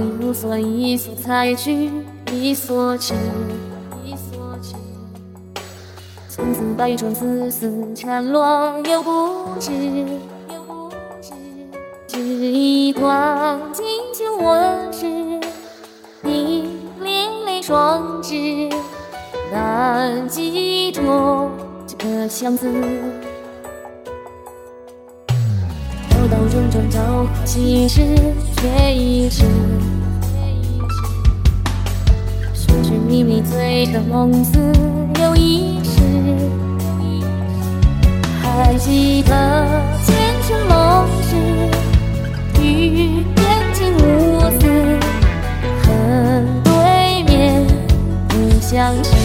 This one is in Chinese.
无所依，所采取，一所持。从此百转丝丝缠络又不知，只一光尽见我时，你连累双枝，难记住这相思。道道转转朝花夕拾，却已迟。寻寻觅觅醉生梦死又一世。还记得前尘梦事，与眼睛无私，恨对面不相识。